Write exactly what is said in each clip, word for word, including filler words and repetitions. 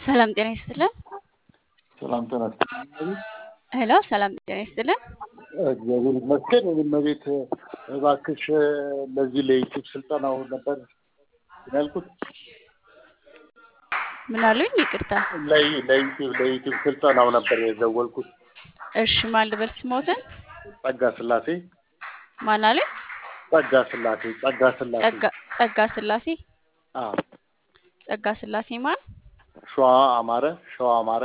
ሰላም ጤና ይስጥልን። ሰላም ጤና ይስጥልኝ። ሄሎ ሰላም ጤና ይስጥልን። እግዚአብሔር ይመስገን። እመቤት እባክሽ ለዚህ ለዩቲዩብ ስልጠናው ነበር ያልኩት። ምን አሉኝ? ይቅርታ። ለይ ለዩቲዩብ ለዩቲዩብ ስልጠናው ነበር የደወልኩት። እሺ ማን ልበል ስሞትን? ጸጋ ስላሴ። ማን አሉኝ? ጸጋ ስላሴ ጸጋ ስላሴ ጸጋ ጸጋ ስላሴ። አዎ ጸጋ ስላሴ ማን? ሸዋ አማረ ሸዋ አማረ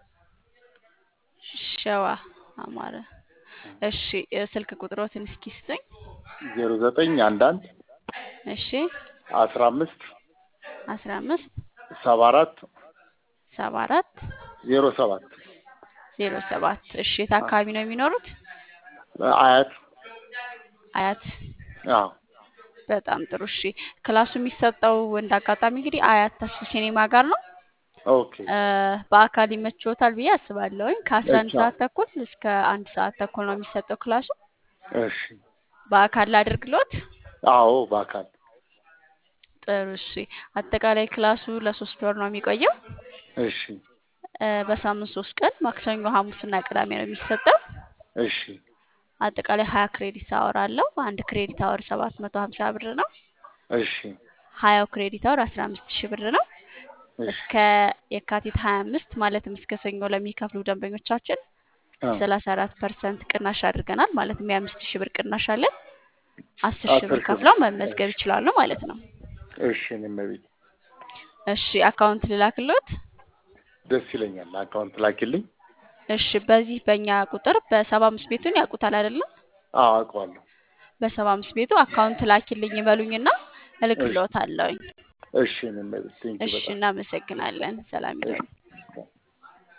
ሸዋ አማረ። እሺ ስልክ ቁጥሮትን እስኪ ስጠኝ። ዜሮ ዘጠኝ አንድ አንድ እሺ አስራ አምስት አስራ አምስት ሰባ አራት ሰባ አራት ዜሮ ሰባት ዜሮ ሰባት እሺ የት አካባቢ ነው የሚኖሩት? አያት አያት። አዎ በጣም ጥሩ። እሺ ክላሱ የሚሰጠው እንዳጋጣሚ እንግዲህ አያት ተስፉ ሲኔማ ጋር ነው። ኦኬ በአካል ይመችዎታል ብዬ አስባለሁኝ። ከአስራ አንድ እሺ። ሰዓት ተኩል እስከ አንድ ሰዓት ተኩል ነው የሚሰጠው ክላሱ። እሺ በአካል ላድርግሎት? አዎ በአካል ጥሩ እሺ። አጠቃላይ ክላሱ ለሶስት ወር ነው የሚቆየው። እሺ እ በሳምንት ሶስት ቀን ማክሰኞ፣ ሐሙስና ቅዳሜ ነው የሚሰጠው። እሺ አጠቃላይ ሀያ ክሬዲት አወር አለው። አንድ ክሬዲት አወር ሰባት መቶ ሀምሳ ብር ነው። እሺ ሀያው ክሬዲት አወር አስራ አምስት ሺህ ብር ነው። እሺ እስከ የካቲት ሀያ አምስት ማለትም እስከ ሰኞ ለሚከፍሉ ደንበኞቻችን አዎ ሰላሳ አራት ፐርሰንት ቅናሽ አድርገናል። ማለትም የአምስት ሺህ ብር ቅናሽ አለን። አስር ሺህ አስር ብር ሺህ ከፍለው ብር። መመዝገብ ይችላሉ ማለት ነው። እሺ እመቤት እሺ አካውንት ልላክሎት? ደስ ይለኛል። አካውንት ላኪልኝ። እሺ በዚህ በእኛ ቁጥር በሰባ አምስት ቤቱን ያውቁታል አይደለም? አዎ አውቀዋለሁ። በሰባ አምስት ቤቱ አካውንት ላኪልኝ ይበሉኝና እልክልዎታለሁኝ። እሺ እመቤት ቴንኪው እሺ በጣም እናመሰግናለን። ሰላም ይሁን።